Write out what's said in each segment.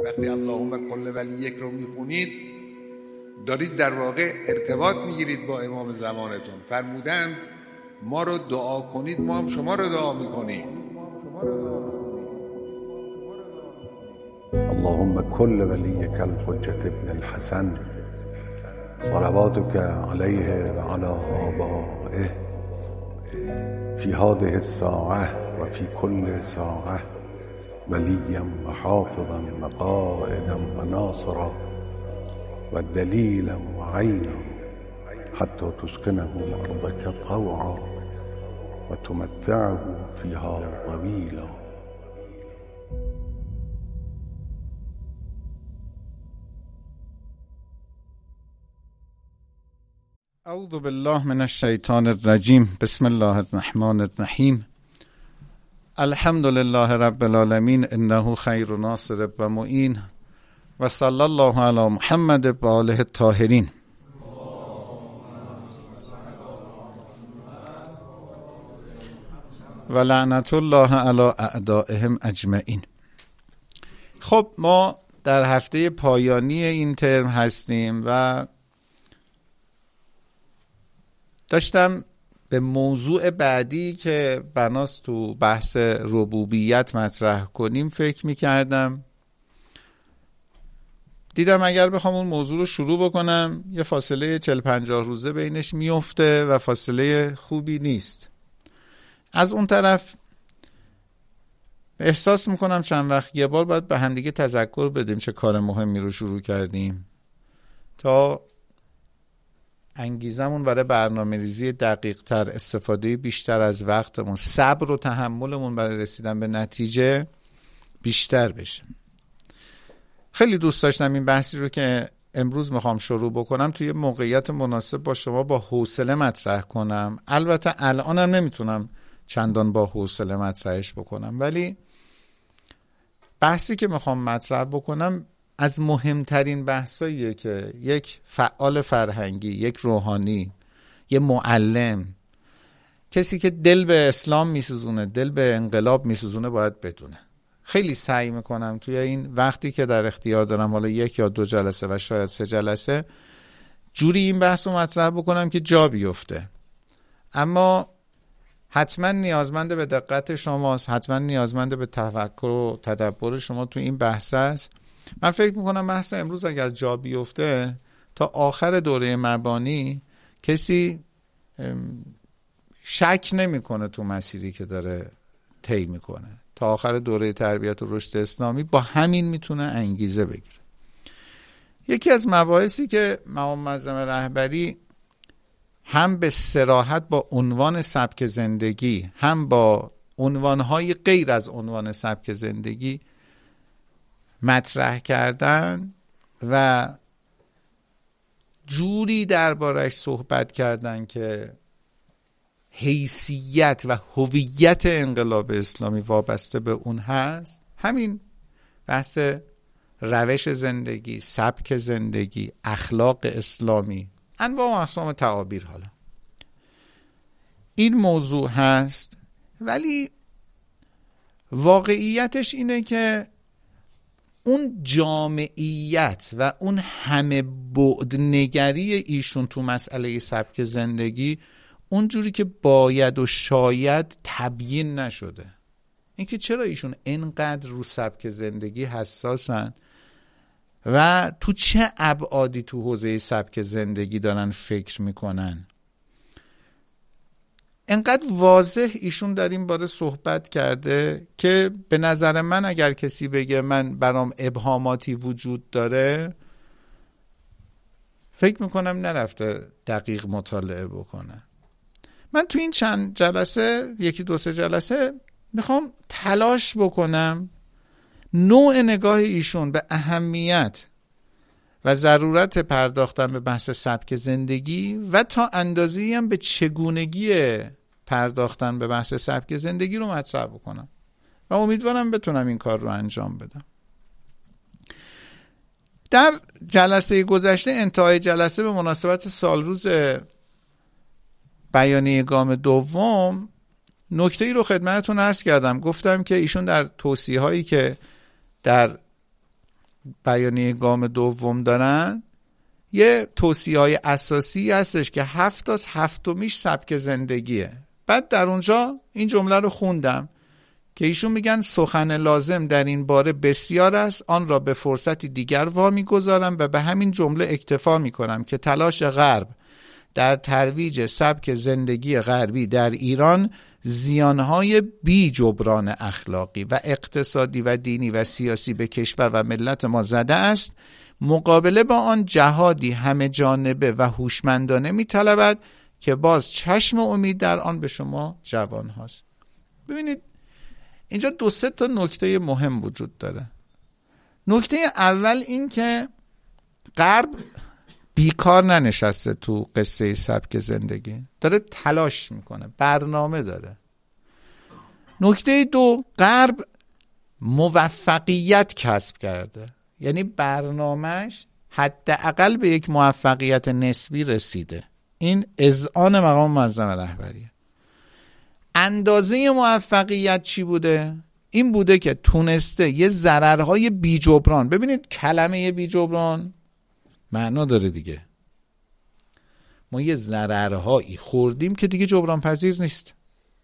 وقتی اللهم کل ولی یک رو میخونید دارید در واقع ارتباط میگیرید با امام زمانتون. فرمودند ما رو دعا کنید ما هم شما رو دعا میکنیم. اللهم كل وليك الحجة ابن الحسن صلواتك عليه وعلى آبائه في هذه الساعة وفي كل ساعة وليا وحافظا وقائدا وناصرا ودليلا وعينا حتى تسكنه أرضك طوعا وتمتعه فيها طويلا. اعوذ بالله من الشیطان الرجیم. بسم الله الرحمن الرحیم. الحمد لله رب العالمین انه خیر ناصر و معین و صلی الله علی محمد و آله الطاهرین. و لعنت الله علی اعدائهم اجمعین. خب ما در هفته پایانی این ترم هستیم و داشتم به موضوع بعدی که بناست تو بحث ربوبیت مطرح کنیم فکر میکردم. دیدم اگر بخوام اون موضوع رو شروع بکنم یه فاصله 40-50 روزه بینش میفته و فاصله خوبی نیست. از اون طرف احساس میکنم چند وقت یه بار باید به همدیگه تذکر بدیم چه کار مهمی رو شروع کردیم تا انگیزمون برای برنامه‌ریزی دقیق تر، استفاده بیشتر از وقتمون، صبر و تحملمون برای رسیدن به نتیجه بیشتر بشه. خیلی دوست داشتم این بحثی رو که امروز میخوام شروع بکنم توی موقعیت مناسب با شما با حوصله مطرح کنم. البته الانم نمیتونم چندان با حوصله مطرحش بکنم، ولی بحثی که میخوام مطرح بکنم از مهمترین بحثاییه که یک فعال فرهنگی، یک روحانی، یک معلم، کسی که دل به اسلام میسوزونه، دل به انقلاب میسوزونه باید بدونه. خیلی سعی میکنم توی این وقتی که در اختیار دارم، حالا 1 یا 2 جلسه و شاید 3 جلسه، جوری این بحث رو مطرح بکنم که جا بیفته. اما حتما نیازمند به دقت شماست، حتما نیازمند به تفکر و تدبر شما تو این بحث است. من فکر میکنم بحث امروز اگر جا بیفته تا آخر دوره مبانی کسی شک نمیکنه تو مسیری که داره طی میکنه. تا آخر دوره تربیت و رشد اسلامی با همین میتونه انگیزه بگیره. یکی از مباحثی که مقام معظم رهبری هم به صراحت با عنوان سبک زندگی، هم با عنوانهای غیر از عنوان سبک زندگی مطرح کردن و جوری دربارش صحبت کردن که حیثیت و هویت انقلاب اسلامی وابسته به اون هست، همین بحث روش زندگی، سبک زندگی، اخلاق اسلامی، انواع و اقسام تعابیر. حالا این موضوع هست، ولی واقعیتش اینه که اون جامعیت و اون همه بعد نگری ایشون تو مسئله سبک زندگی اونجوری که باید و شاید تبیین نشده. اینکه چرا ایشون اینقدر رو سبک زندگی حساسن و تو چه ابعادی تو حوزه سبک زندگی دارن فکر میکنن، انقدر واضح ایشون در این باره صحبت کرده که به نظر من اگر کسی بگه من برام ابهاماتی وجود داره، فکر میکنم نرفته دقیق مطالعه بکنه. من تو این چند جلسه، 1-2-3 جلسه میخوام تلاش بکنم نوع نگاه ایشون به اهمیت و ضرورت پرداختن به بحث سبک زندگی و تا اندازه‌ای هم به چگونگی پرداختن به بحث سبک زندگی رو مطرح بکنم و امیدوارم بتونم این کار رو انجام بدم. در جلسه گذشته، انتهای جلسه، به مناسبت سالروز بیانیه گام دوم، نکته‌ای رو خدمتتون عرض کردم. گفتم که ایشون در توصیه‌هایی که در بیانیه گام دوم دارن یه توصیه‌های اساسی هستش که 7 تا 7میش سبک زندگیه. بعد در اونجا این جمله رو خوندم که ایشون میگن سخن لازم در این باره بسیار است، آن را به فرصتی دیگر وامی گذارم و به همین جمله اکتفا میکنم که تلاش غرب در ترویج سبک زندگی غربی در ایران زیانهای بی جبران اخلاقی و اقتصادی و دینی و سیاسی به کشور و ملت ما زده است. مقابله با آن جهادی همه جانبه و هوشمندانه می‌طلبد که باز چشم امید در آن به شما جوان هاست. ببینید اینجا 2-3 تا نکته مهم وجود داره. نکته اول این که غرب بیکار ننشسته تو قصه سبک زندگی، داره تلاش میکنه، برنامه داره. نکته 2، غرب موفقیت کسب کرده، یعنی برنامهش حداقل به یک موفقیت نسبی رسیده. این اذعان مقام منظم رهبریه. اندازه موفقیت چی بوده؟ این بوده که تونسته یه ضررهای بی جبران، ببینید کلمه بی جبران معنا داره دیگه، ما یه ضررهایی خوردیم که دیگه جبران پذیر نیست.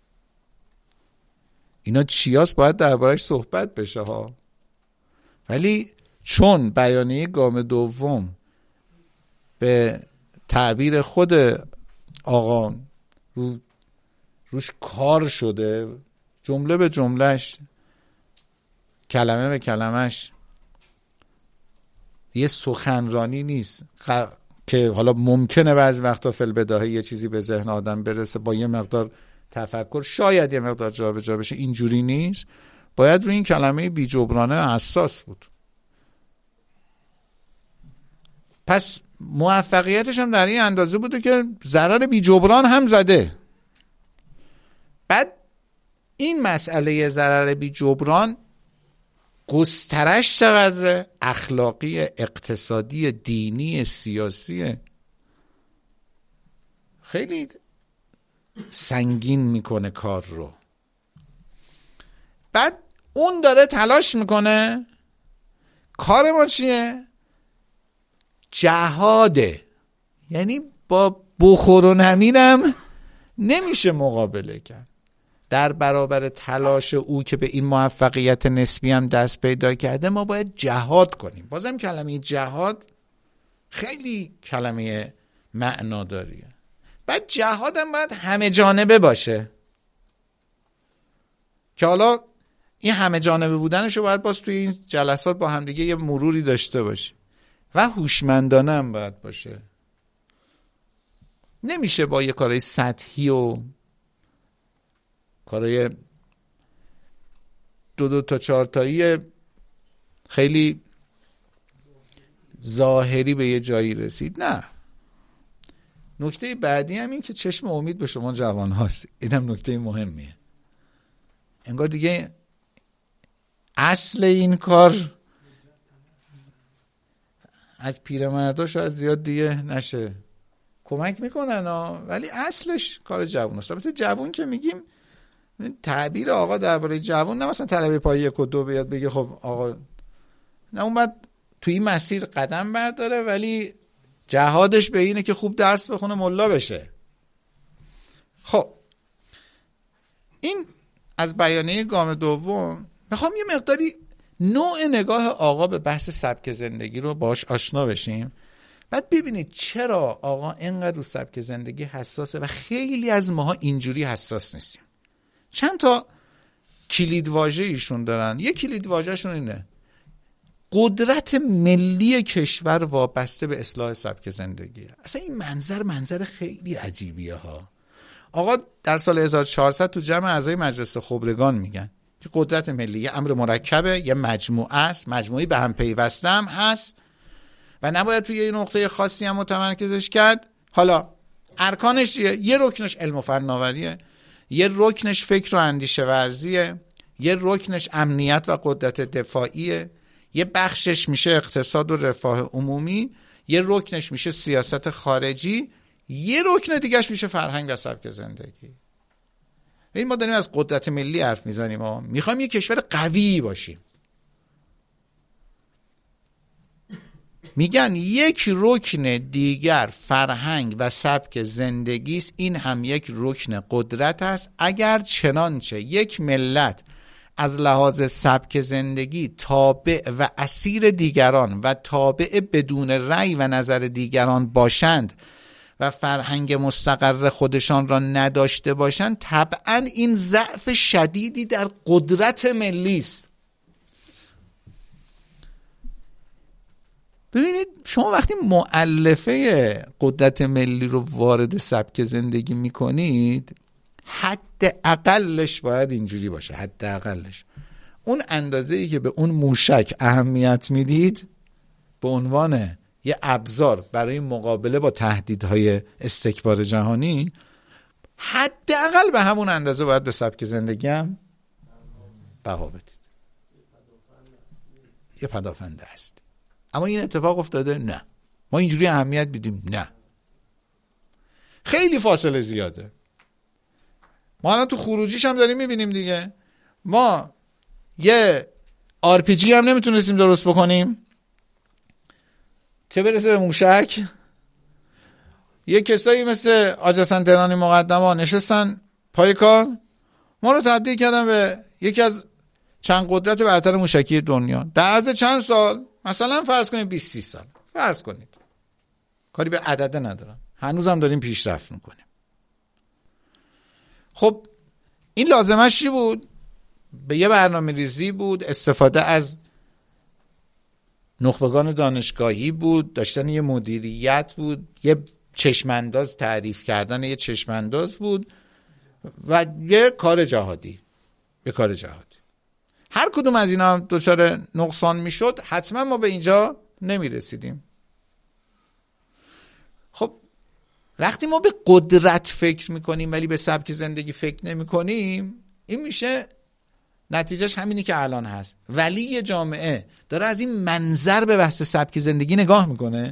اینا چیاست باید دربارش صحبت بشه ها. ولی چون بیانیه گام دوم به تعبیر خود آقا روش کار شده، جمله به جملهش، کلمه به کلمش، یه سخنرانی نیست که حالا ممکنه بعضی وقتا فی البداهه یه چیزی به ذهن آدم برسه با یه مقدار تفکر شاید یه مقدار جابجا بشه، اینجوری نیست. باید روی این کلمه بی جبرانه حساس بود. پس موفقیتش هم در این اندازه بوده که ضرر بی جبران هم زده. بعد این مسئله ضرر بی جبران گسترش چقدره؟ اخلاقی، اقتصادی، دینی، سیاسی، خیلی سنگین میکنه کار رو. بعد اون داره تلاش میکنه، کار ما چیه؟ جهاده. یعنی با بخور و نمیرم نمیشه مقابله کرد. در برابر تلاش او که به این موفقیت نسبی هم دست پیدا کرده، ما باید جهاد کنیم. بازم کلمه جهاد خیلی کلمه معناداریه. بعد جهاد هم باید همه جانبه باشه که حالا این همه جانبه بودنشو باید باز توی این جلسات با همدیگه یه مروری داشته باشه و هوشمندانه هم باید باشه. نمیشه با یه کارهای سطحی و کارهای 2 تا 4 تایی خیلی ظاهری به یه جایی رسید. نه. نکته بعدی هم این که چشم امید به شما جوان هاست. این هم نکته مهمیه. انگار دیگه اصل این کار از پیرمردا شاید زیاد دیگه نشه، کمک میکنن ولی اصلش کار جوان هست. البته جوان که میگیم تعبیر آقا درباره جوان نه مثلا طلبه پای 1 و 2 بیاد بگه خب آقا نه، اون بعد توی این مسیر قدم برداره ولی جهادش به اینه که خوب درس بخونه ملا بشه. خب این از بیانیه گام دوم. میخوام یه مقداری نوع نگاه آقا به بحث سبک زندگی رو باش آشنا بشیم. بعد ببینید چرا آقا اینقدر رو سبک زندگی حساسه و خیلی از ماها اینجوری حساس نیستیم. چند تا کلید واژه ایشون دارن. یه کلید واژه‌شون اینه: قدرت ملی کشور وابسته به اصلاح سبک زندگی. اصلا این منظر خیلی عجیبیه ها. آقا در سال 1400 تو جمع اعضای مجلس خبرگان میگن که قدرت ملی یه امر مرکبه، یه مجموعه است، مجموعی به هم پیوسته هم هست و نباید توی یه نقطه خاصی هم متمرکزش کرد. حالا ارکانش یه رکنش علم و فناوریه، یه رکنش فکر و اندیشه ورزیه، یه رکنش امنیت و قدرت دفاعیه، یه بخشش میشه اقتصاد و رفاه عمومی، یه رکنش میشه سیاست خارجی، یه رکن دیگهش میشه فرهنگ و سبک زندگی. این ما داریم از قدرت ملی حرف میزنیم، ما میخوایم یه کشور قوی باشیم. میگن یک رکن دیگر فرهنگ و سبک زندگی است، این هم یک رکن قدرت است. اگر چنانچه یک ملت از لحاظ سبک زندگی تابع و اسیر دیگران و تابع بدون رأی و نظر دیگران باشند و فرهنگ مستقر خودشان را نداشته باشند، طبعا این ضعف شدیدی در قدرت ملی است. ببینید شما وقتی مؤلفه قدرت ملی رو وارد سبک زندگی میکنید، حد اقلش باید اینجوری باشه. حد اقلش اون اندازه‌ای که به اون موشک اهمیت میدید به عنوان یه ابزار برای مقابله با تهدیدهای استکبار جهانی، حداقل به همون اندازه باید به سبک زندگی هم بها بدید. یه پدافند هست. اما این اتفاق افتاده؟ نه. ما اینجوری اهمیت بدیم؟ نه. خیلی فاصله زیاده. ما الان تو خروجیش هم داریم میبینیم دیگه. ما یه RPG هم نمیتونستیم درست بکنیم، چه برسه به موشک. یه کسایی مثل آج حسن تهرانی مقدما نشستن پای کار، ما رو تبدیل کردن به یکی از چند قدرت برتر موشکی دنیا. در عرض چند سال، مثلا فرض کنید 20-30 سال، فرض کنید، کاری به عدده ندارم، هنوزم داریم پیشرفت میکنیم. خب این لازمش چی بود؟ به یه برنامه ریزی بود، استفاده از نخبگان دانشگاهی بود، داشتن یه مدیریت بود، یه چشمانداز تعریف کردن یه چشمانداز بود و یه کار جهادی. هر کدوم از اینا دچار نقصان میشد، حتما ما به اینجا نمی رسیدیم. خب وقتی ما به قدرت فکر میکنیم ولی به سبک زندگی فکر نمی کنیم، این میشه نتیجهش همینی که الان هست. ولی یه جامعه داره از این منظر به بحث سبک زندگی نگاه میکنه.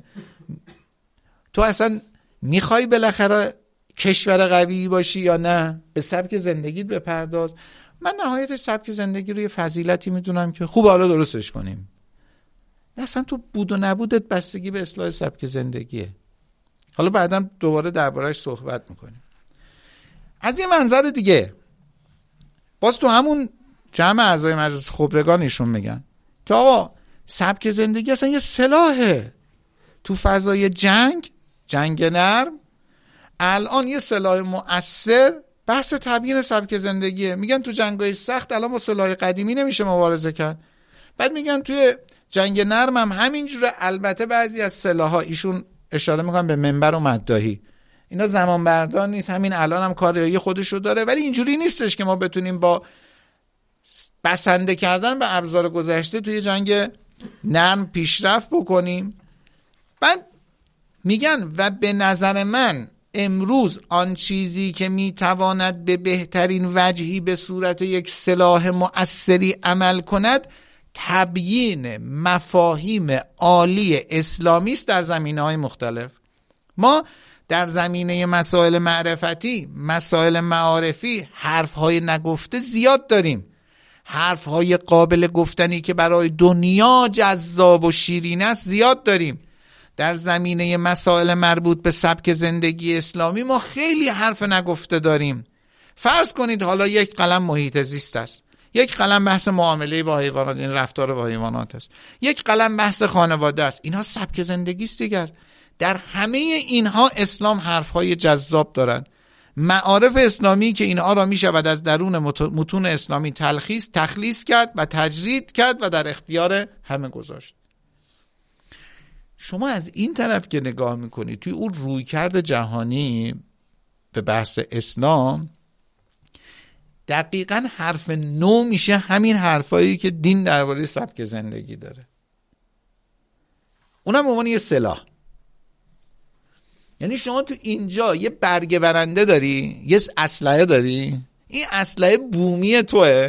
تو اصلا میخوای بالاخره کشور قوی باشی یا نه؟ به سبک زندگیت بپرداز. من نهایتش سبک زندگی رو یه فضیلتی میدونم که خوب حالا درستش کنیم. اصلا تو بود و نبودت بستگی به اصلاح سبک زندگیه. حالا بعداً دوباره درباره‌اش صحبت میکنیم. از یه منظر دیگه باز تو همون جمع اعضای مجلس خبرگان ایشون میگن که آقا سبک زندگی اصلا یه سلاحه. تو فضای جنگ نرم الان یه سلاح مؤثر بحث تبیین سبک زندگیه. میگن تو جنگ‌های سخت الان با سلاح قدیمی نمیشه مبارزه کرد. بعد میگن توی جنگ نرم هم همینجوره. البته بعضی از سلاح‌ها، ایشون اشاره میکنن به منبر و مداحی، اینا زمان بردار نیست، همین الان هم کاریایی خودشو داره، ولی اینجوری نیستش که ما بتونیم با بسنده کردن به ابزار گذشته توی جنگ نرم پیشرفت بکنیم. بعد میگن و به نظر من امروز آن چیزی که میتواند به بهترین وجهی به صورت یک سلاح مؤثری عمل کند تبیین مفاهیم عالی اسلامی است در زمینه‌های مختلف. ما در زمینه مسائل معرفتی، مسائل معارفی، حرف‌های نگفته زیاد داریم. حرف‌های قابل گفتنی که برای دنیا جذاب و شیرین است زیاد داریم. در زمینه مسائل مربوط به سبک زندگی اسلامی ما خیلی حرف نگفته داریم. فرض کنید حالا یک قلم محیط زیست است، یک قلم بحث معامله با حیوانات، این رفتار با حیوانات است، یک قلم بحث خانواده است. اینها سبک زندگی است دیگر. در همه اینها اسلام حرفهای جذاب دارد. معارف اسلامی که اینها را می شود از درون متون اسلامی تخلیص کرد و تجرید کرد و در اختیار همه گذاشت. شما از این طرف که نگاه میکنید توی اون رویکرد جهانی به بحث اسلام، دقیقاً حرف نو میشه همین حرفایی که دین درباره سبک زندگی داره، اونم به عنوان یه سلاح. یعنی شما تو اینجا یه برگه برنده داری، یه اسلحه داری، این اسلحه بومی توه،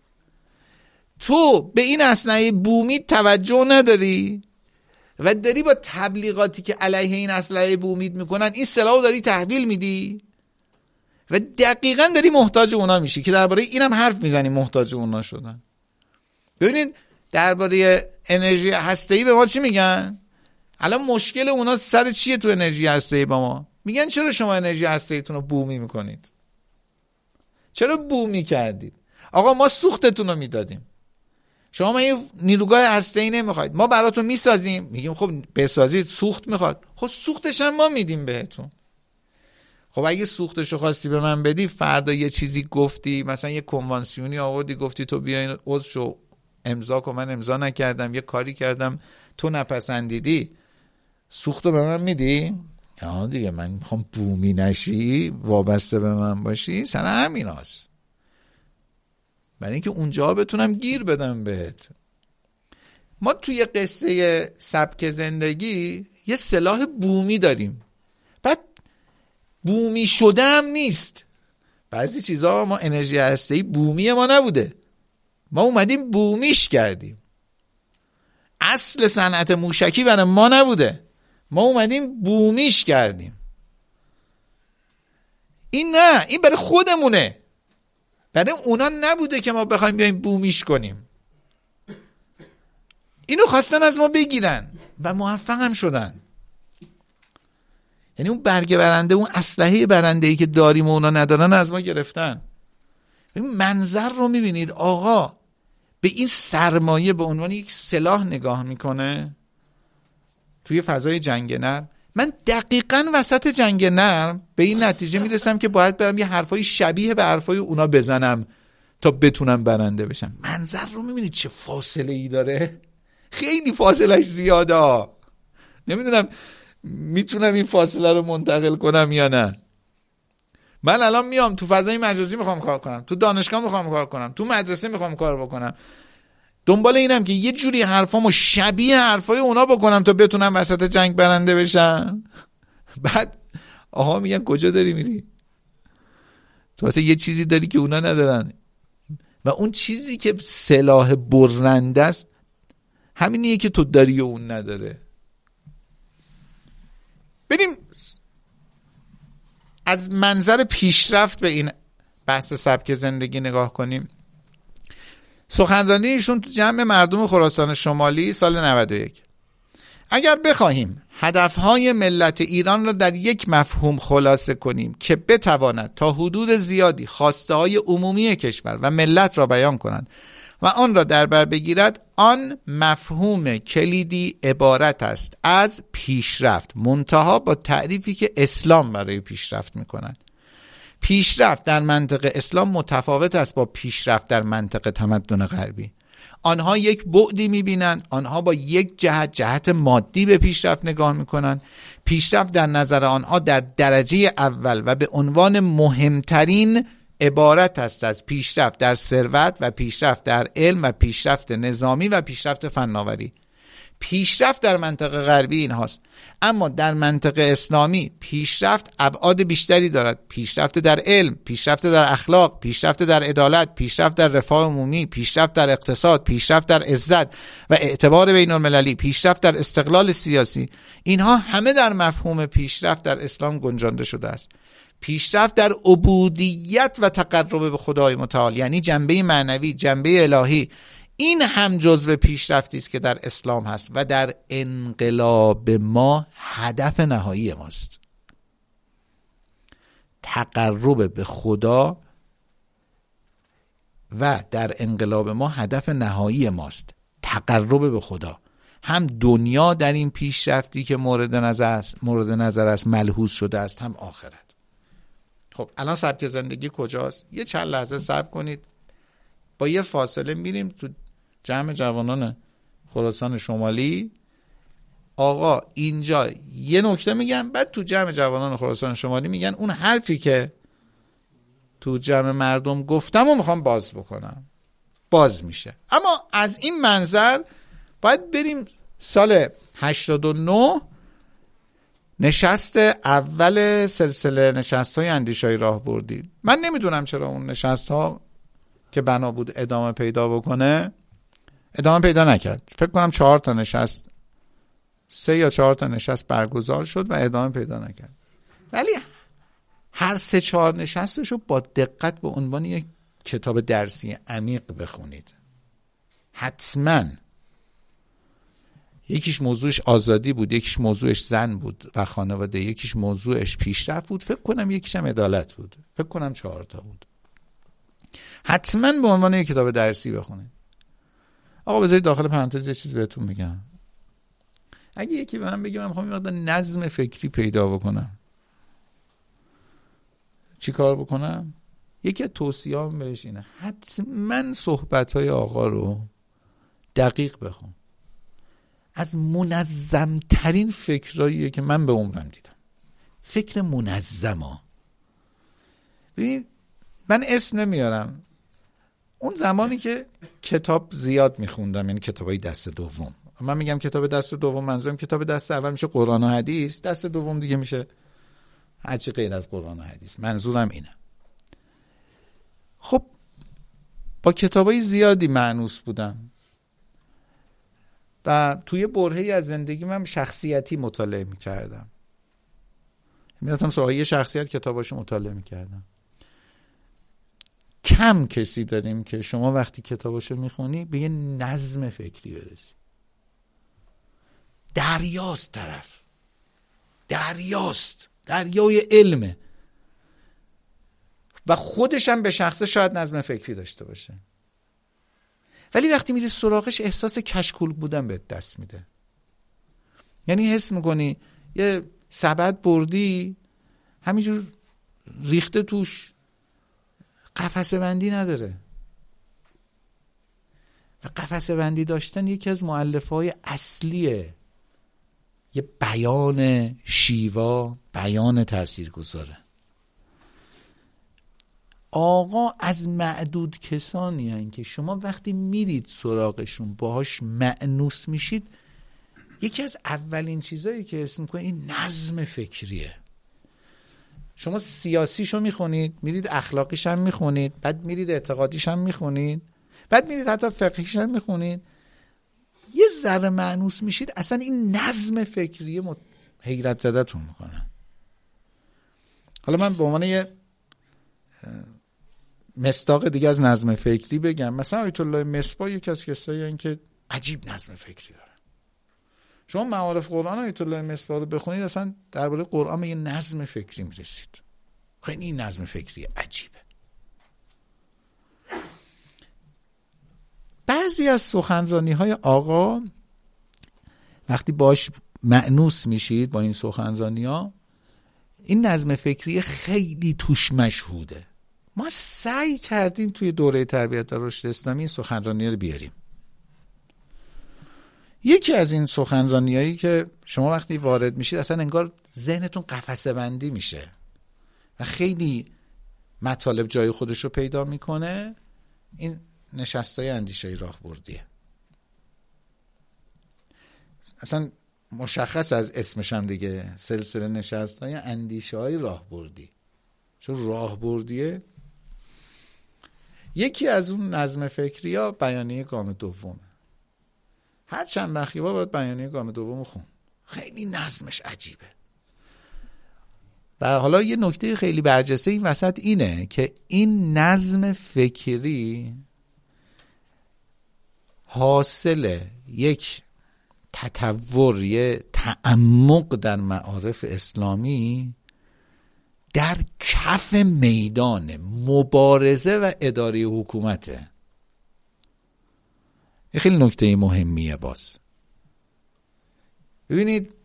تو به این اسلحه بومی توجه نداری و داری با تبلیغاتی که علیه این اسلحه بومی میکنن این سلاحو داری تحویل میدی و دقیقاً داری محتاج اونا میشی که درباره اینم حرف میزنی محتاج اونا شدن. ببینید درباره انرژی هسته‌ای به ما چی میگن؟ الان مشکل اونا سر چیه تو انرژی هسته‌ای با ما؟ میگن چرا شما انرژی هسته‌ایتون رو بومی میکنید؟ چرا بومی کردید؟ آقا ما سوختتون رو میدادیم، شما ما یه نیروگاه هسته‌ای نمیخواید، ما براتون میسازیم. میگیم خب بسازید، سوخت میخواد، خب سوختش هم ما میدیم بهتون. خب اگه سوختش رو خواستی به من بدی، فردا یه چیزی گفتی، مثلا یه کنوانسیونی آوردی گفتی تو بیا عضو شو امضا کن، من امضا نکردم، یه کاری کردم تو نپسندیدی، سوخت رو به من میدی؟ یا دیگه من میخوام بومی نشی، وابسته به من باشی، سر همین هست، برای اینکه اونجا بتونم گیر بدم بهت. ما توی قصه سبک زندگی یه سلاح بومی داریم، بعد بومی شده هم نیست. بعضی چیزها ما انرژی هسته‌ای بومی ما نبوده، ما اومدیم بومیش کردیم. اصل صنعت موشکی برای ما نبوده، ما اومدیم بومیش کردیم. این نه، این برای خودمونه، برای اونا نبوده که ما بخوایم بیایم بومیش کنیم. اینو خواستن از ما بگیرن و موفق هم شدن. یعنی اون برگ برنده، اون اسلحه برنده‌ای که داریم و اونا ندارن از ما گرفتن. این منظر رو میبینید، آقا به این سرمایه به عنوان یک سلاح نگاه میکنه توی فضای جنگ نرم. من دقیقاً وسط جنگ نرم به این نتیجه میرسم که باید برم یه حرفای شبیه به حرفای اونا بزنم تا بتونم برنده بشم. منظر رو میبینید چه فاصله ای داره؟ خیلی فاصلهش زیاده. نمیدونم میتونم این فاصله رو منتقل کنم یا نه. من الان میام تو فضای مجازی میخوام کار کنم، تو دانشگاه میخوام کار کنم، تو مدرسه میخوام کار بکنم، دنبال اینم که یه جوری حرفامو شبیه حرفای اونا بکنم تا بتونم وسط جنگ برنده بشم. بعد آها میگن کجا داری میری؟ تو واسه یه چیزی داری که اونا ندارن، و اون چیزی که سلاح برنده است همینیه که تو داری و اون نداره. بریم از منظر پیشرفت به این بحث سبک زندگی نگاه کنیم. سخنرانی ایشون تو جمع مردم خراسان شمالی سال 91. اگر بخواهیم هدفهای ملت ایران را در یک مفهوم خلاصه کنیم که بتواند تا حدود زیادی خواسته های عمومی کشور و ملت را بیان کنند و آن را در بر بگیرد، آن مفهوم کلیدی عبارت است از پیشرفت، منتها با تعریفی که اسلام برای پیشرفت می‌کند. پیشرفت در منطق اسلام متفاوت است با پیشرفت در منطق تمدن غربی. آنها یک بعدی می‌بینند، آنها با یک جهت مادی به پیشرفت نگاه می‌کنند. پیشرفت در نظر آنها در درجه اول و به عنوان مهمترین عبارت است از پیشرفت در ثروت و پیشرفت در علم و پیشرفت نظامی و پیشرفت فناوری. پیشرفت در منطقه غربی این هاست، اما در منطقه اسلامی پیشرفت ابعاد بیشتری دارد. پیشرفت در علم، پیشرفت در اخلاق، پیشرفت در عدالت، پیشرفت در رفاه عمومی، پیشرفت در اقتصاد، پیشرفت در عزت و اعتبار بین المللی، پیشرفت در استقلال سیاسی. اینها همه در مفهوم پیشرفت در اسلام گنجانده شده است. پیشرفت در عبودیت و تقرب به خدای متعال، یعنی جنبه معنوی، جنبه الهی، این هم جزو پیشرفتی است که در اسلام هست و در انقلاب ما هدف نهایی ماست. تقرب به خدا و در انقلاب ما هدف نهایی ماست، تقرب به خدا. هم دنیا در این پیشرفتی که مورد نظر است ملحوظ شده است، هم آخرت. خب الان سبک زندگی کجاست؟ یه چند لحظه صبر کنید، با یه فاصله میریم تو جمع جوانان خراسان شمالی. آقا اینجا یه نکته میگم، بعد تو جمع جوانان خراسان شمالی میگن اون حرفی که تو جمع مردم گفتم و میخوام باز بکنم، باز میشه. اما از این منظر باید بریم سال 89، نشست اول سلسله نشست های اندیشه‌های راهبردی. من نمیدونم چرا اون نشست ها که بنا بود ادامه پیدا بکنه ادامه پیدا نکرد. فکر کنم 4 تا نشست، 3 یا 4 تا نشست برگزار شد و ادامه پیدا نکرد. ولی هر 3-4 نشستشو با دقت به عنوان یک کتاب درسی عمیق بخونید. حتما یکیش موضوعش آزادی بود، یکیش موضوعش زن بود و خانواده، یکیش موضوعش پیشرفت بود، فکر کنم یکیش هم عدالت بود، فکر کنم 4 تا بود. حتما به عنوان یک کتاب درسی بخونید. آقا بذارید داخل پرانتز یه چیز بهتون میگم. اگه یکی به من بگه من میخوام یه مقدار نظم فکری پیدا بکنم، چی کار بکنم؟ یکی از توصیه‌ام بهش اینه حتما صحبت‌های آقا رو دقیق بخون. از منظم‌ترین فکراییه که من به عمرم دیدم. فکر منظم‌ها. ببین من اسم نمیارم، اون زمانی که کتاب زیاد میخوندم، یعنی کتابای دست دوم، من میگم کتاب دست دوم منظورم کتاب دست اول میشه قرآن و حدیث، دست دوم دیگه میشه هرچی غیر از قرآن و حدیث، منظورم اینه. خب با کتابای زیادی مانوس بودم و توی برهه‌ای از زندگی من شخصیتی مطالعه میکردم، میرفتم سراغ یه شخصیت کتاباشو مطالعه میکردم. کم کسی داریم که شما وقتی کتاباشو میخونی به یه نظم فکری برسی. دریاست طرف، دریاست، دریای علمه و خودش هم به شخصه شاید نظم فکری داشته باشه، ولی وقتی میری سراغش احساس کشکول بودن بهت دست میده. یعنی حس میکنی یه سبد بردی همینجور ریخته توش، قفسه بندی نداره. و قفسه بندی داشتن یکی از مؤلفه‌های اصلیه، یه بیان شیوا، بیان تاثیرگذاره. آقا از معدود کسانی هستند که شما وقتی میرید سراغشون باهاش مأنوس میشید، یکی از اولین چیزایی که اسم میکنه این نظم فکریه. شما سیاسیشو میخونید، میرید اخلاقیش هم میخونید، بعد میرید اعتقادیش هم میخونید، بعد میرید حتی فقهیش هم میخونید، یه ذره مأنوس میشید، اصلا این نظم فکریه حیرت زدتون میکنه. حالا من به عنوان یه مصداق دیگه از نظم فکری بگم، مثلا آیت الله مصباح یکی از کسایی هستن که عجیب نظم فکری داره. شما معارف قرآن آیت الله مصباح رو بخونید، اصلا درباره قرآن به یه نظم فکری میرسید. خیلی این نظم فکری عجیبه. بعضی از سخنرانی‌های آقا وقتی باش مأنوس میشید با این سخنرانی‌ها، این نظم فکری خیلی توش مشهوده. ما سعی کردیم توی دوره تربیت و رشد اسلامی این سخنرانی‌ها رو بیاریم. یکی از این سخنرانی‌هایی که شما وقتی وارد میشید اصلا انگار ذهنتون قفسه بندی میشه و خیلی مطالب جای خودش رو پیدا میکنه، این نشستای اندیشه راهبردیه. اصلا مشخص از اسمش هم دیگه، سلسله نشستای اندیشه های راهبردی، چون راهبردیه. یکی از اون نظم فکری ها بیانیه گام دومه. هر چند بخیبا باید بیانیه گام دوم خون، خیلی نظمش عجیبه. و حالا یه نکته خیلی برجسته این وسط اینه که این نظم فکری حاصل یک تطور، یه تعمق در معارف اسلامی در کف میدان مبارزه و اداره حکومته. یه خیلی نکته مهمیه. باز ببینید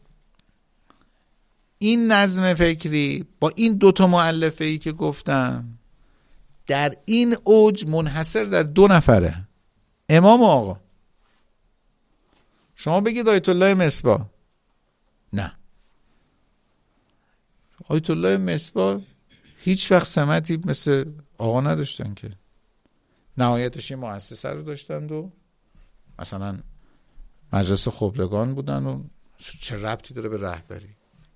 این نظم فکری با این دوتا مؤلفه‌ای که گفتم در این اوج منحصر در 2 نفره، امام و آقا. شما بگید آیت الله مصباح، نه، آیت الله مصباح هیچ وقت سمتی مثل آقا نداشتن که. نهایتش یه مؤسسه رو داشتند و مثلا مجلس خبرگان بودن و چه ربطی داره به رهبری.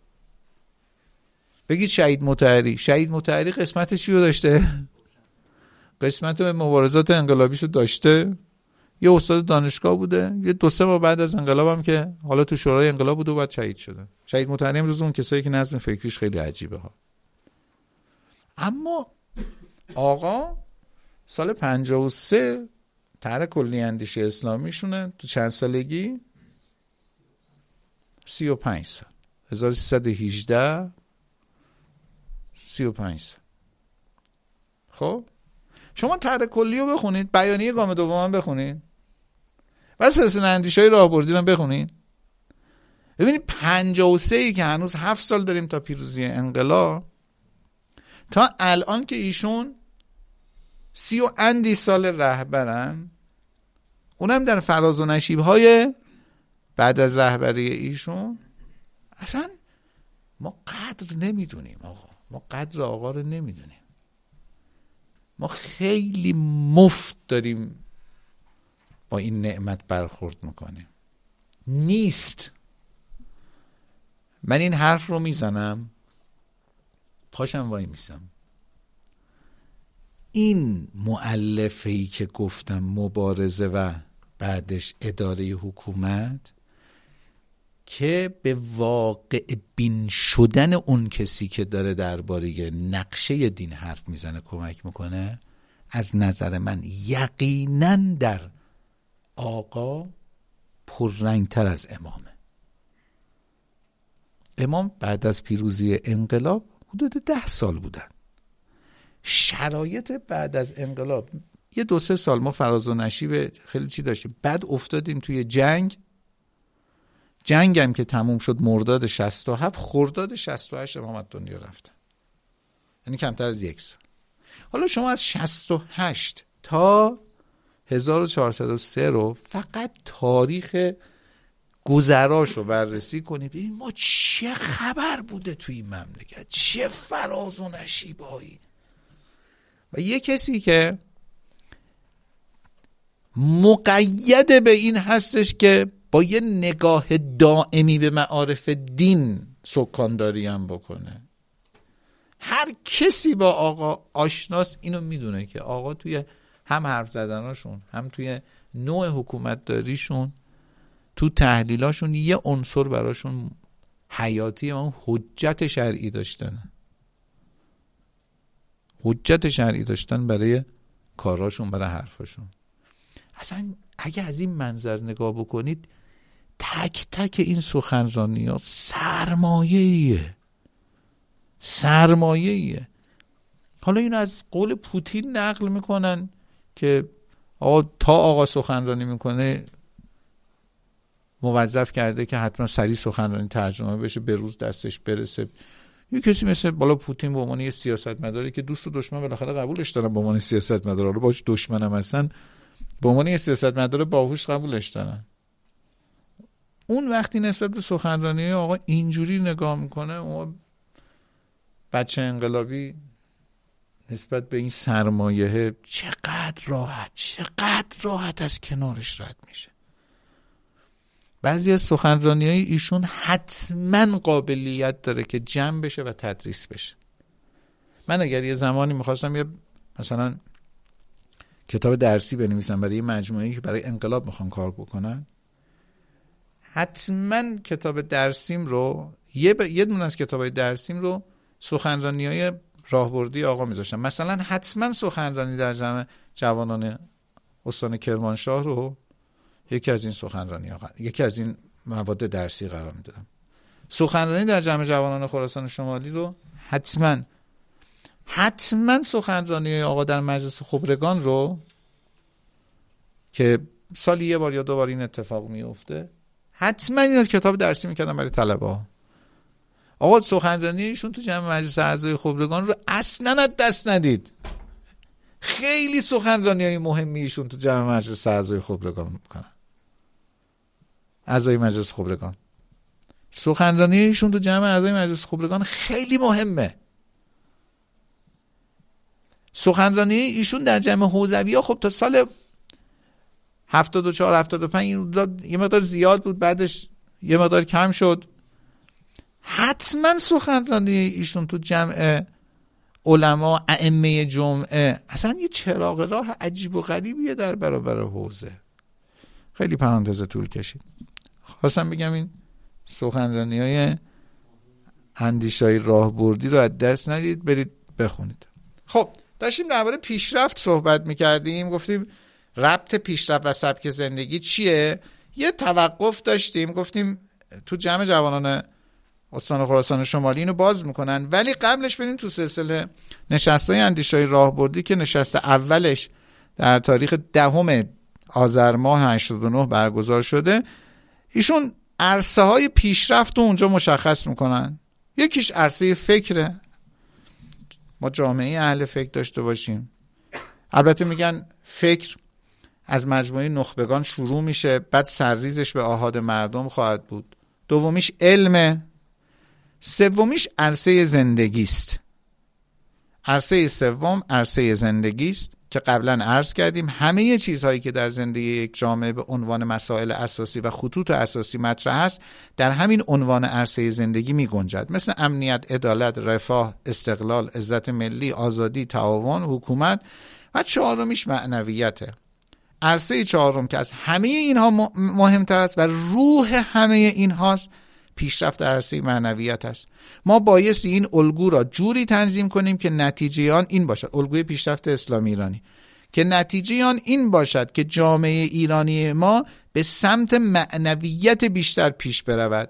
بگید شهید مطهری، شهید مطهری قسمت چی رو داشته؟ قسمت مبارزات انقلابیشو داشته، یه استاد دانشگاه بوده، یه 2-3 ماه بعد از انقلاب هم که حالا تو شورای انقلاب بود و بعد شهید شده. شهید مطهری امروز اون کسایی که نظم فکریش خیلی عجیبه ها. اما آقا سال 53 طرح کلی اندیشه اسلامیشونه، تو چند سالگی 35 سال 1318 35 سال. خب شما طرح کلی رو بخونید، بیانیه گام دوم بخونید و سلسله اندیشه‌های راهبردی رو بخونید. ببینید 53 که هنوز 7 سال داریم تا پیروزی انقلاب، تا الان که ایشون 30 و اندی سال رهبرن، اونم در فراز و نشیب‌های بعد از رهبری ایشون. اصلا ما قدر نمیدونیم آقا، ما قدر آقا رو نمیدونیم. ما خیلی مفت داریم با این نعمت برخورد میکنیم. نیست. من این حرف رو میزنم، پاشم وای میسم. این مؤلفه‌ای که گفتم مبارزه و بعدش اداره حکومت، که به واقع بین شدن اون کسی که داره درباره نقشه دین حرف میزنه کمک میکنه، از نظر من یقینا در آقا پررنگتر از امامه. امام بعد از پیروزی انقلاب حدود 10 سال بودن. شرایط بعد از انقلاب یه 2-3 سال ما فراز و نشیب خیلی چی داشتیم، بعد افتادیم توی جنگ هم که تموم شد مرداد 67، خرداد 68 امامت دنیا رفتن، یعنی کمتر از 1 سال. حالا شما از 68 تا 1403 رو فقط تاریخ گذراش رو بررسی کنید، ببین ما چه خبر بوده توی این مملکت، چه فراز و نشیبایی. و یه کسی که مقید به این هستش که با یه نگاه دائمی به معارف دین سکانداری هم بکنه. هر کسی با آقا آشناست اینو میدونه که آقا توی هم حرف زدناشون، هم توی نوع حکومت داریشون، تو تحلیلاشون یه عنصر براشون حیاتی، اون حجت شرعی داشتنه. حجت شرعی داشتن برای کاراشون، برای حرفاشون. اصلا اگه از این منظر نگاه بکنید، تک تک این سخنرانی ها سرمایه‌ایه. حالا اینو از قول پوتین نقل میکنن که آقا سخنرانی میکنه موظف کرده که حتما سریع سخنرانی ترجمه بشه، به روز دستش برسه. یه کسی مثل بالا پوتین به عنوان یه سیاستمداری که دوست و دشمن بالاخره قبولش دارن، به عنوان سیاستمدار، حالا باش دشمنم هستن، به عنوان یه سیاستمدار باهوش قبولش دارن. اون وقتی نسبت به سخنرانی آقا اینجوری نگاه میکنه، اون بچه انقلابی نسبت به این سرمایه چقدر راحت از کنارش رد میشه. بعضی از سخنرانی‌های ایشون حتما قابلیت داره که جمع بشه و تدریس بشه. من اگر یه زمانی میخواستم یه مثلا کتاب درسی بنویسم برای یه مجموعه‌ای که برای انقلاب میخوان کار بکنن، حتما کتاب درسیم رو یه دونه از کتابای درسیم رو سخنرانی‌های راهبردی آقا میذاشتم. مثلا حتما سخنرانی در جمع جوانان استان کرمانشاه رو یکی از این مواد درسی قرار میدادم. سخنرانی در جمع جوانان خراسان شمالی رو حتما سخنرانی آقا در مجلس خبرگان رو که سالی 1 بار یا 2 بار این اتفاق میفته، حتما این کتاب درسی میکردم برای طلبه ها. آقا سخنرانیشون تو جمع مجلس اعضای خبرگان رو اصلا از دست ندید. خیلی سخنرانی‌های مهمیشون تو جمع مجلس اعضای خبرگان میکنن. اعضای مجلس خبرگان، سخنرانیشون تو جمع اعضای مجلس خبرگان خیلی مهمه. سخنرانی ایشون در جمع حوزوی ها خب تا سال 74 75 یه مقدار زیاد بود، بعدش یه مقدار کم شد. حتما سخنرانی ایشون تو جمع علما ائمه جمعه اصلا یه چراغ راه عجیب و غریبیه در برابر حوزه. خیلی پرانتز طول کشید. خواستم بگم این سخنرانی‌های اندیشه‌های راهبردی رو از دست ندید، برید بخونید. خب داشتیم درباره پیشرفت صحبت می‌کردیم، گفتیم ربط پیشرفت و سبک زندگی چیه؟ یه توقف داشتیم، گفتیم تو جمع جوانان استان خراسان شمالی اینو باز میکنن. ولی قبلش بریم تو سلسله نشست‌های اندیشه‌های راهبردی که نشست اولش در تاریخ 10 آذر ماه 89 برگزار شده. ایشون عرصه های پیشرفت رو اونجا مشخص میکنن. یکیش عرصه فکره، ما جامعه اهل فکر داشته باشیم. البته میگن فکر از مجموعه نخبگان شروع میشه، بعد سرریزش به آحاد مردم خواهد بود. دومیش علمه، سومیش عرصه زندگیست. عرصه سوم عرصه زندگیست که قبلا عرض کردیم همه چیزهایی که در زندگی یک جامعه به عنوان مسائل اساسی و خطوط اساسی مطرح است در همین عنوان عرصه زندگی می گنجد، مثل امنیت، عدالت، رفاه، استقلال، عزت ملی، آزادی، تعاون، حکومت. و چهارمیش معنویته. عرصه چهارم که از همه اینها مهمتر است و روح همه اینهاست، پیشرفت در عرصه معنویت است. ما بایستی این الگو را جوری تنظیم کنیم که نتیجه آن این باشد، الگوی پیشرفت اسلامی ایرانی، که نتیجه آن این باشد که جامعه ایرانی ما به سمت معنویت بیشتر پیش برود.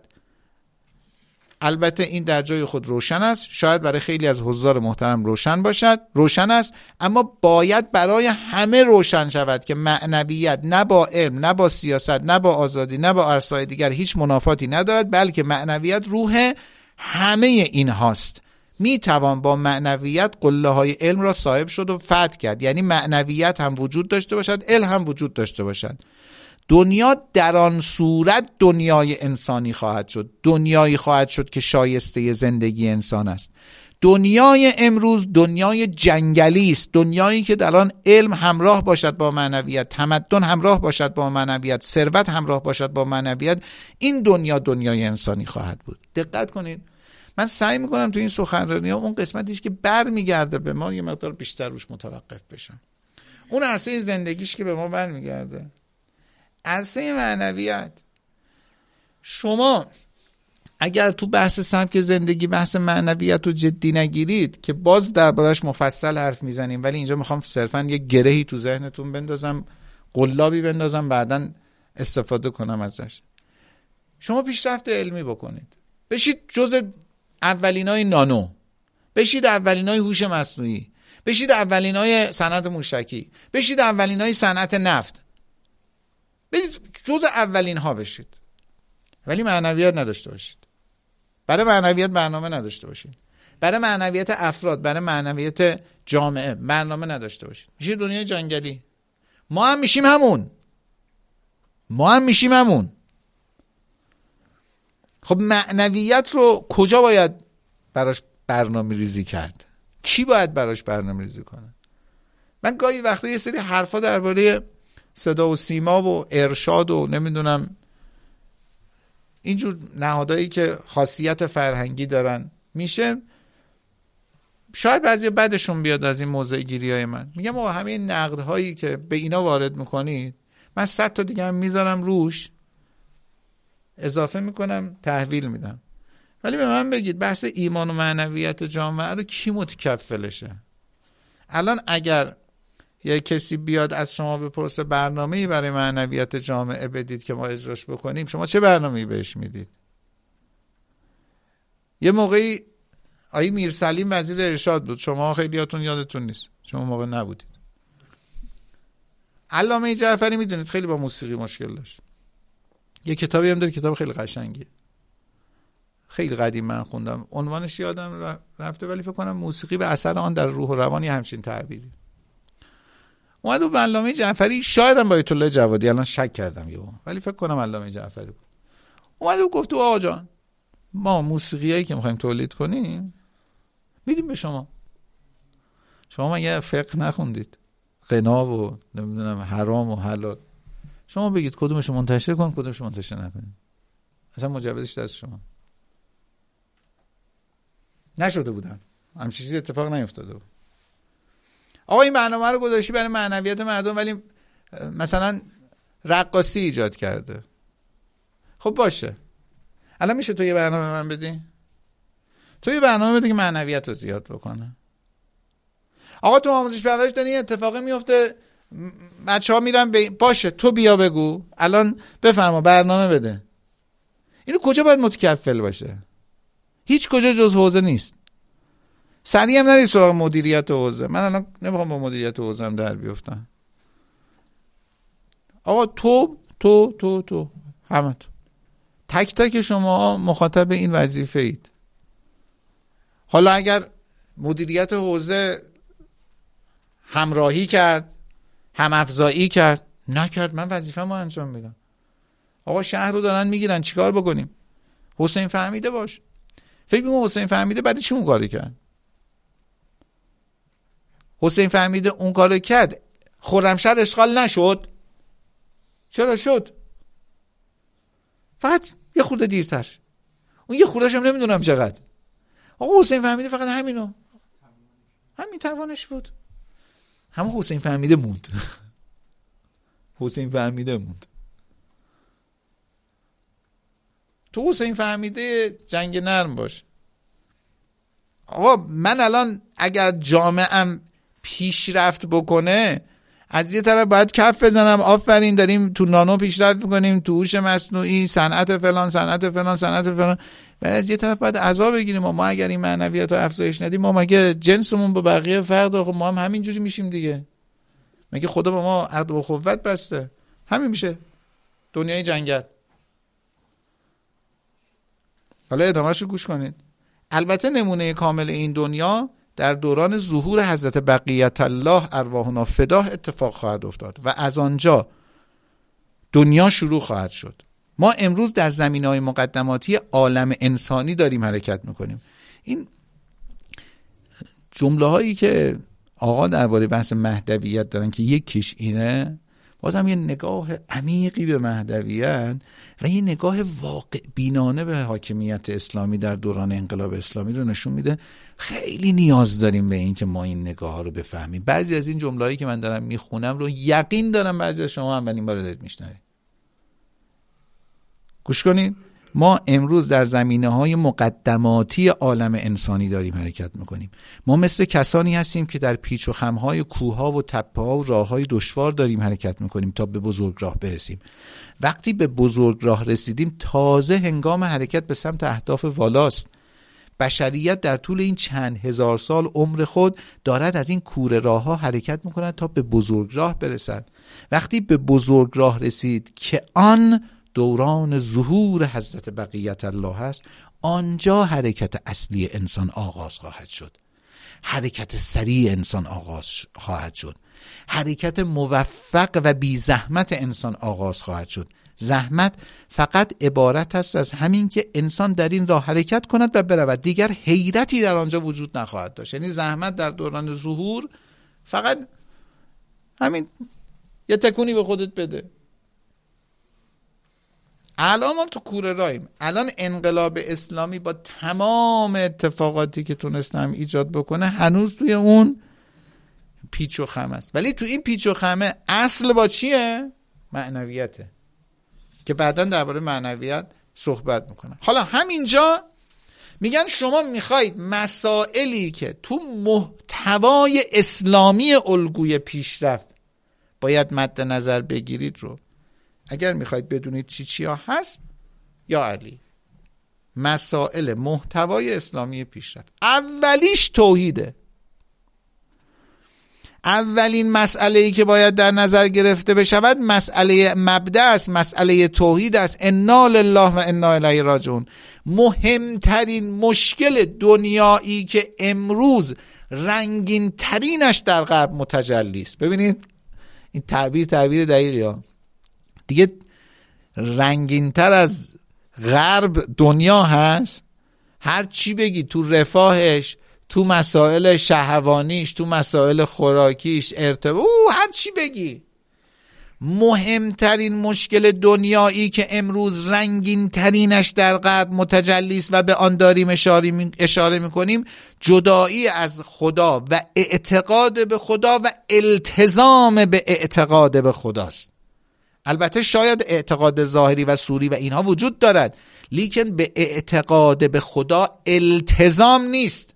البته این در جای خود روشن است، شاید برای خیلی از حضار محترم روشن است، اما باید برای همه روشن شود که معنویت نه با علم، نه با سیاست، نه با آزادی، نه با عرصه‌های دیگر هیچ منافاتی ندارد، بلکه معنویت روح همه این هاست. می توان با معنویت قله های علم را صاحب شد و فتح کرد. یعنی معنویت هم وجود داشته باشد، علم هم وجود داشته باشد. دنیا در آن صورت دنیای انسانی خواهد شد، دنیایی خواهد شد که شایسته زندگی انسان است. دنیای امروز دنیای جنگلی است، دنیایی که در آن علم همراه باشد با معنویت، تمدن همراه باشد با معنویت، ثروت همراه باشد با معنویت. این دنیا دنیای انسانی خواهد بود. دقت کنید، من سعی میکنم تو این سخنرانی‌ها اون قسمتیش که برمیگرده به ما یه مقدار بیشتر روش متوقف بشم. اون عرصه زندگیش که به ما برمیگرده، عرصه معنویت. شما اگر تو بحث سبک زندگی بحث معنویت رو جدی نگیرید که باز دربارش مفصل حرف میزنیم، ولی اینجا میخوام صرفا یک گرهی تو ذهنتون بندازم، قلابی بندازم، بعداً استفاده کنم ازش. شما پیشرفت علمی بکنید، بشید جز اولینای نانو، بشید اولینای هوش مصنوعی، بشید اولینای صنعت موشکی، بشید اولینای صنعت نفت، برید جز اولین ها بشید، ولی معنویت نداشته باشید. برای معنویت برنامه نداشته باشید، برای معنویت افراد، برای معنویت جامعه برنامه نداشته باشید. میشه دنیای جنگلی. ما هم میشیم همون. خب معنویت رو کجا باید براش برنامه ریزی کرد؟ کی باید براش برنامه ریزی کنه؟ من گاهی وقتا یه سری حرفا درباره صدا و سیما و ارشاد و نمیدونم اینجور نهادهایی که خاصیت فرهنگی دارن میشه، شاید بعضی بدشون بیاد از این موضع گیریای من. میگم آقا همه این نقدهایی که به اینا وارد میکنید من 100 تا دیگه هم میذارم روش، اضافه میکنم، تحویل میدم. ولی به من بگید بحث ایمان و معنویت جامعه رو کی متکفلشه؟ الان اگر یه کسی بیاد از شما بپرسه برنامه‌ای برای معنویت جامعه بدید که ما اجراش بکنیم، شما چه برنامه‌ای بهش میدید؟ یه موقعی آقای میرسلیم وزیر ارشاد بود، شما خیلیاتون یادتون نیست، شما موقع نبودید. علامه جعفری میدونید خیلی با موسیقی مشکل داشت. یه کتابی هم داره، کتاب خیلی قشنگیه، خیلی قدیم من خوندم، عنوانش یادم رفته، ولی فکر کنم موسیقی به اثر آن در روح و روان، همچین تعبیری. اومد و علامه جعفری، شاید هم با آیت الله جوادی، الان شک کردم ولی فکر کنم علامه جعفری بود، اومد و گفت آقا جان ما موسیقیایی که میخوایم تولید کنیم میدیم به شما مگه فقه نخوندید؟ غنا و نمیدونم حرام و حلال، شما بگید کدومش رو منتشر کن، کدومش رو منتشر نکنید، اصلا مجوزش دست شما. نشده بودن، همچین چیزی اتفاق نیفتاده بود. آقا این برنامه رو گذاشتی برای معنویت مردم، ولی مثلا رقاصی ایجاد کرده. خب باشه، الان میشه تو یه برنامه من بدی؟ تو یه برنامه بده که معنویت رو زیاد بکنه. آقا تو آموزش پرورش داری اتفاقی میفته، بچه‌ها میرن باشه تو بیا بگو، الان بفرما برنامه بده. اینو کجا باید متکفل باشه؟ هیچ کجا جز حوزه نیست. سریع هم نرید سراغ مدیریت حوزه. من الان نمیخوام با مدیریت حوزه هم در بیفتم. آقا تو همه تو تک تک شما مخاطب این وظیفه اید. حالا اگر مدیریت حوزه همراهی کرد، هم افزایی کرد، نکرد، من وظیفه ما انجام میدم. آقا شهر رو دارن میگیرن، چیکار بکنیم؟ حسین فهمیده باش. فکر می‌کنم حسین فهمیده بعد چی اون کارو کرد؟ حسین فهمیده اون کارو کرد، خرمشهر اشغال نشد. چرا شد؟ فقط یه خورده دیرتر. اون یه خورده‌ش هم نمیدونم چقدر. آقا حسین فهمیده فقط همین توانش بود. همون حسین فهمیده موند. حسین فهمیده موند. تو حسین فهمیده جنگ نرم باش. آقا من الان اگر جامعه‌ام پیشرفت بکنه، از یه طرف باید کف بزنم آفرین داریم تو نانو پیشرفت میکنیم، تو هوش مصنوعی، صنعت فلان، ولی از یه طرف باید عذاب بگیریم. ما اگر این معنویت رو افزایش ندیم، ما مگه جنسمون با بقیه فرق داره؟ خب ما هم همینجوری میشیم دیگه. مگه خدا با ما عهد و اخوت بسته؟ همین میشه دنیای جنگل. حالا ادامه‌شو گوش کنید. البته نمونه کامل این دنیا در دوران ظهور حضرت بقیت الله ارواحنا فداه اتفاق خواهد افتاد و از آنجا دنیا شروع خواهد شد. ما امروز در زمینه‌های مقدماتی عالم انسانی داریم حرکت میکنیم. این جمله هایی که آقا درباره بحث مهدویت دارن که یکیش اینه، بازم یه نگاه عمیقی به مهدویت و یه نگاه واقع بینانه به حاکمیت اسلامی در دوران انقلاب اسلامی رو نشون میده. خیلی نیاز داریم به این که ما این نگاه ها رو بفهمیم. بعضی از این جمله‌هایی که من دارم میخونم رو یقین دارم بعضی از شما هم این بار دارید میشنوید. گوش کنید. ما امروز در زمینه‌های مقدماتی عالم انسانی داریم حرکت میکنیم. ما مثل کسانی هستیم که در پیچ و خم‌های کوه‌ها و تپه‌ها و راه‌های دشوار داریم حرکت میکنیم تا به بزرگراه برسیم. وقتی به بزرگراه رسیدیم، تازه هنگام حرکت به سمت اهداف والاست. بشریت در طول این چند هزار سال عمر خود دارد از این کوره راه‌ها حرکت میکند تا به بزرگراه برسد. وقتی به بزرگراه رسید که آن دوران ظهور حضرت بقیت الله هست، آنجا حرکت اصلی انسان آغاز خواهد شد. حرکت سریع انسان آغاز خواهد شد. حرکت موفق و بی زحمت انسان آغاز خواهد شد. زحمت فقط عبارت است از همین که انسان در این راه حرکت کند و برود. دیگر حیرتی در آنجا وجود نخواهد داشت. یعنی زحمت در دوران ظهور فقط همین یه تکونی به خودت بده. الان ما تو کوره راهیم. الان انقلاب اسلامی با تمام اتفاقاتی که تونستم ایجاد بکنه هنوز توی اون پیچ و خم است. ولی تو این پیچ و خمه اصل با چیه؟ معنویته که بعداً درباره معنویت صحبت میکنم. حالا همینجا میگن شما میخواید مسائلی که تو محتوای اسلامی الگوی پیشرفت باید مد نظر بگیرید رو، اگر میخواید بدونید چی ها هست، یا علی مسائل محتوای اسلامی پیشرفت، اولیش توحیده. اولین مسئله‌ای که باید در نظر گرفته بشود مسئله مبدأ است، مسئله توحید است. انا لله و انا الیه راجعون. مهمترین مشکل دنیایی که امروز رنگین ترینش در غرب متجلی است. ببینید این تعبیر دقیقی ها. دیگه رنگین تر از غرب دنیا هست؟ هر چی بگی، تو رفاهش، تو مسائل شهوانیش، تو مسائل خوراکیش، هر چی بگی. مهمترین مشکل دنیایی که امروز رنگین ترینش در غرب متجلی است و به آن داریم اشاره میکنیم، جدایی از خدا و اعتقاد به خدا و التزام به اعتقاد به خداست. البته شاید اعتقاد ظاهری و صوری و اینها وجود دارد، لیکن به اعتقاد به خدا التزام نیست.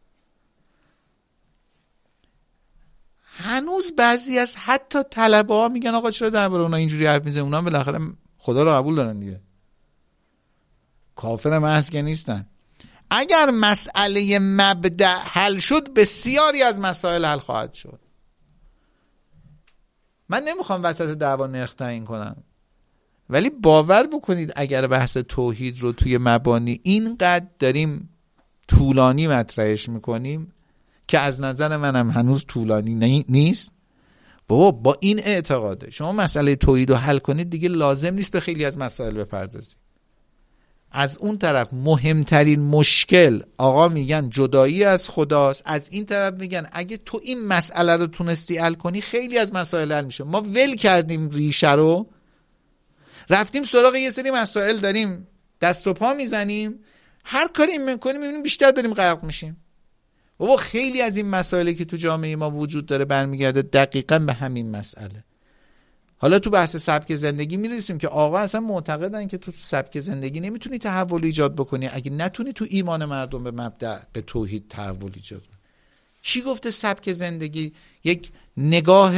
هنوز بعضی از حتی طلبه ها میگن آقا چرا درباره اونا اینجوری حرف میزنی؟ اونا بالاخره خدا رو قبول دارن دیگه. کافر محض که نیستن. اگر مسئله مبدأ حل شد بسیاری از مسائل حل خواهد شد. من نمیخوام وسط دعوا نرخ تعیین کنم، ولی باور بکنید اگر بحث توحید رو توی مبانی اینقدر داریم طولانی مطرحش میکنیم که از نظر منم هنوز طولانی نیست، بابا با این اعتقاده شما مسئله توحید رو حل کنید دیگه لازم نیست به خیلی از مسائل بپردازید. از اون طرف مهمترین مشکل آقا میگن جدایی از خداست، از این طرف میگن اگه تو این مسئله رو تونستی حل کنی خیلی از مسائل حل میشه. ما ول کردیم ریشه رو، رفتیم سراغ یه سری مسائل داریم دست و پا میزنیم، هر کاری میکنیم میبینیم بیشتر داریم غرق میشیم. بابا خیلی از این مسائلی که تو جامعه ما وجود داره برمیگرده دقیقاً به همین مسئله. حالا تو بحث سبک زندگی میرسیم که آقا اصلا معتقدن که تو سبک زندگی نمیتونی تحول ایجاد بکنی اگه نتونی تو ایمان مردم به مبدأ به توحید تحول ایجاد کنی. کی گفته سبک زندگی یک نگاه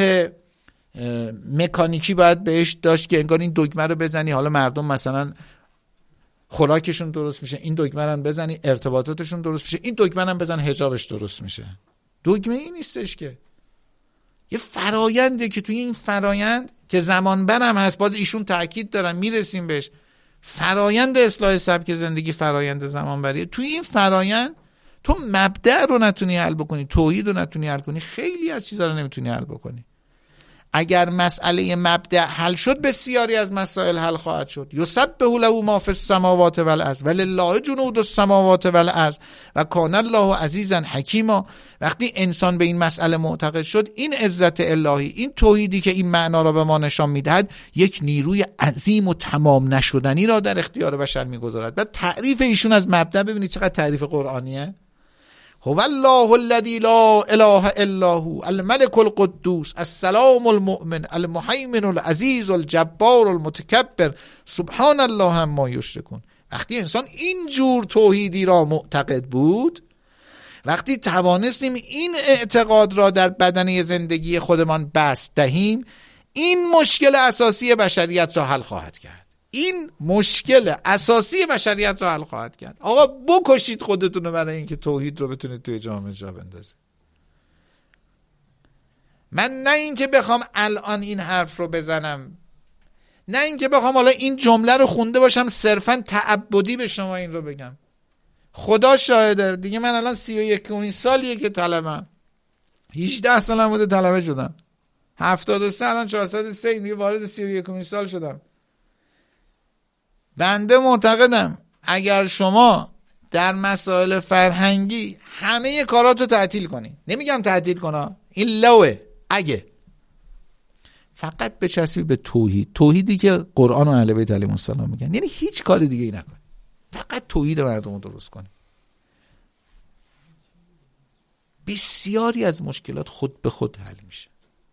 مکانیکی باید بهش داشت که انگار این دگمه رو بزنی حالا مردم مثلا خوراکشون درست میشه، این دگمه رو بزنی ارتباطاتشون درست میشه، این دگمه رو بزن حجابش درست میشه. دگمه ای نیستش که، یه فراینده که توی این فرایند که زمان برم هست، باز ایشون تأکید دارن میرسیم بهش، فرایند اصلاح سبک زندگی فرایند زمان بریه. توی این فرایند تو مبدأ رو نتونی حل بکنی، توحید رو نتونی حل کنی، خیلی از چیزا رو نمیتونی حل بکنی. اگر مسئله مبدأ حل شد بسیاری از مسائل حل خواهد شد. یسبح له ما فی السماوات والارض ولله جنود السماوات والارض و کان الله عزیزا حکیما. وقتی انسان به این مسئله معتقد شد، این عزت الهی، این توحیدی که این معنا را به ما نشان میدهد، یک نیروی عظیم و تمام نشدنی را در اختیار بشر میگذارد. بعد تعریف ایشون از مبدأ ببینید چقدر تعریف قرآنیه. هو الله الذی لا اله الا هو الملك القدوس السلام المؤمن المهیمن العزیز الجبار المتکبر سبحان الله عما یشرکون. وقتی انسان اینجور توحیدی را معتقد بود، وقتی توانستیم این اعتقاد را در بدنه زندگی خودمان بسط دهیم، این مشکل اساسی بشریت را حل خواهد کرد. این مشکل اساسی بشریت رو حل خواهد کرد. آقا بکشید خودتون رو برای اینکه توحید رو بتونید توی جامعه جا بندازید. من نه اینکه بخوام الان این حرف رو بزنم، نه اینکه بخوام حالا این جمله رو خونده باشم صرفا تعبدی به شما این رو بگم. خدا شاهده دیگه، من الان 31 سالیه که طلبم، 18 سالم بوده طلبه شدم، 73 الان 403 دیگه وارد 31 سال شدم. بنده معتقدم اگر شما در مسائل فرهنگی همه کاراتو تعطیل کنی، نمیگم تعطیل کنا، این لوه، اگه فقط بچسبی به توحید، توحیدی که قرآن و اهل بیت علیهم السلام میگن، یعنی هیچ کاری دیگه ای نکن، فقط توحید مردم رو درست کنی، بسیاری از مشکلات خود به خود حل میشه.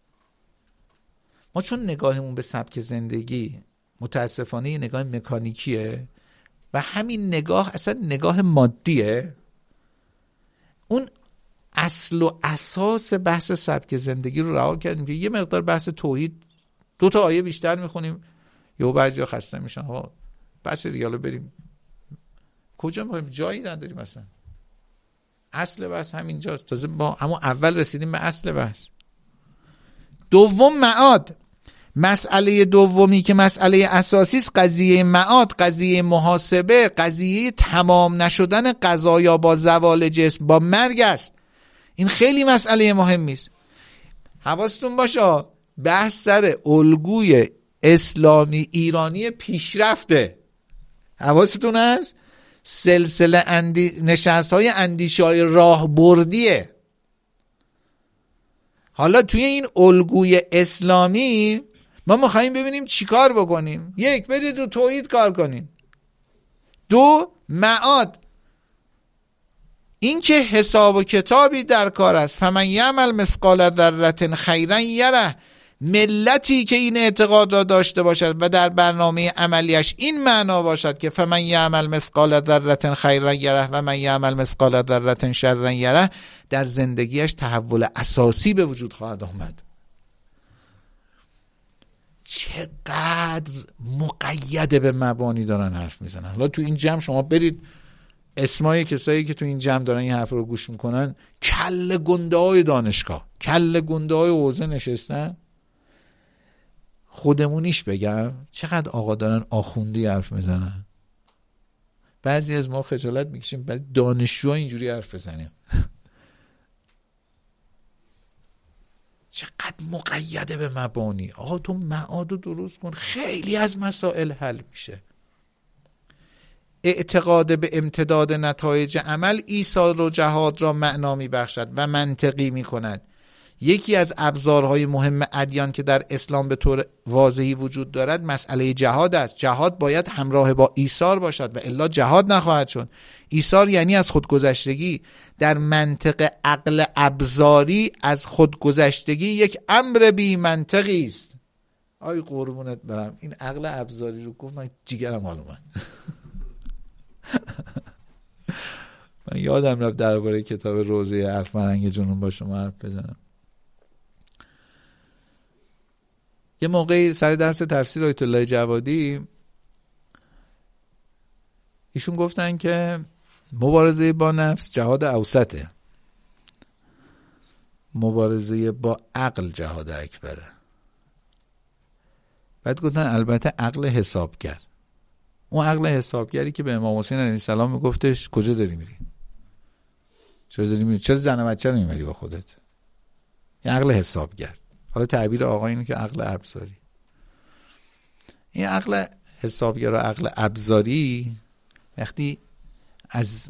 ما چون نگاهمون به سبک زندگی متاسفانه یه نگاه مکانیکیه و همین نگاه اصلا نگاه مادیه، اون اصل و اساس بحث سبک زندگی رو رها کردیم که یه مقدار بحث توحید 2 تا آیه بیشتر میخونیم، یا بعضیا خسته میشن ها بس دیگه حالا بریم کجا میخوایم، جایی نداریم اصلا. اصل بحث همینجاست، تازه ما همون اول رسیدیم به اصل بحث. دوم معاد، مسئله دومی که مسئله اساسی است، قضیه معاد، قضیه محاسبه، قضیه تمام نشدن قضایا با زوال جسم، با مرگ است. این خیلی مسئله مهمی است. حواستون باشه بحث سر الگوی اسلامی ایرانی پیشرفته، حواستون هست، سلسله نشست‌های اندیشه‌های راهبردیه. حالا توی این الگوی اسلامی ما می‌خوایم ببینیم چیکار بکنیم. 1 برید تو توحید کار کنین. 2 معاد، این که حساب و کتابی در کار است. فمن یعمل مثقال ذره خیرا یره، ملتی که این اعتقاد را داشته باشد و در برنامه عملیش این معنا باشد که فمن یعمل مثقال ذره خیرا یره و من یعمل مثقال ذره شرا یره، در زندگیش تحول اساسی به وجود خواهد آمد. 40% چقدر مقیده به مبانی دارن حرف میزنن. حالا تو این جمع شما برید اسمای کسایی که تو این جمع دارن این حرف رو گوش میکنن، کله گنده های دانشگاه، کله گنده های حوزه نشستن. خودمونیش بگم چقدر آقا دارن آخوندی حرف میزنن. بعضی از ما خجالت میکشیم برای دانشجوها اینجوری حرف بزنیم. چقدر مقیده به مبانی. آقا تو معاد رو درست کن، خیلی از مسائل حل میشه. اعتقاد به امتداد نتایج عمل ایثار و جهاد را معنا میبخشد و منطقی میکند. یکی از ابزارهای مهم ادیان که در اسلام به طور واضحی وجود دارد مسئله جهاد است. جهاد باید همراه با ایثار باشد و الا جهاد نخواهد شد. ایثار یعنی از خودگذشتگی. در منطق عقل ابزاری از خودگذشتگی یک امر بی منطقی است. آی قربونت برم، این عقل ابزاری رو گفت من جیگرم حال اومد. من یادم رفت درباره کتاب روزه حرف فرهنگ جنون با شما حرف بزنم. یه موقعی سر درس تفسیر آیت الله جوادی ایشون گفتن که مبارزه با نفس جهاد اوسطه، مبارزه با عقل جهاد اکبره. بعد گفتن البته عقل حسابگر، اون عقل حسابگری که به امام حسین علیه السلام میگفتش کجا داری میری؟ چرا داری میری؟ چرا زن و بچه رو میبری با خودت؟ این عقل حسابگر. حالا تعبیر آقا اینه که عقل ابزاری. این عقل حسابگر و عقل ابزاری وقتی از